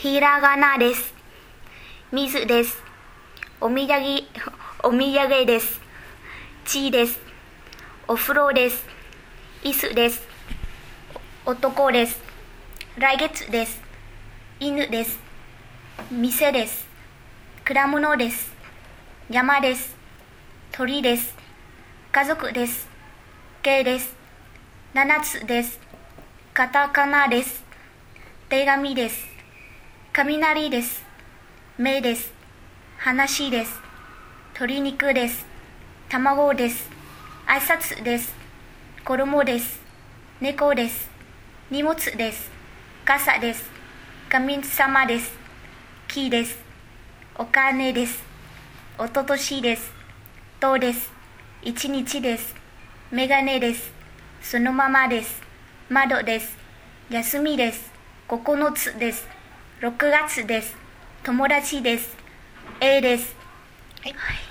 ひらがなです。水です。お土産です。血です。お風呂です。椅子です。男です。来月です。犬です。店です。果物です。山です。鳥です。家族です。K です。7つです。カタカナです。手紙です。雷です。目です。話です。鶏肉です。卵です。挨拶です。衣です。猫です。荷物です。傘です。神様です。木です。お金です。おととしです。とです。一日です。メガネです。そのままです。窓です。休みです。9つです。6月です。友達です。A です。はい。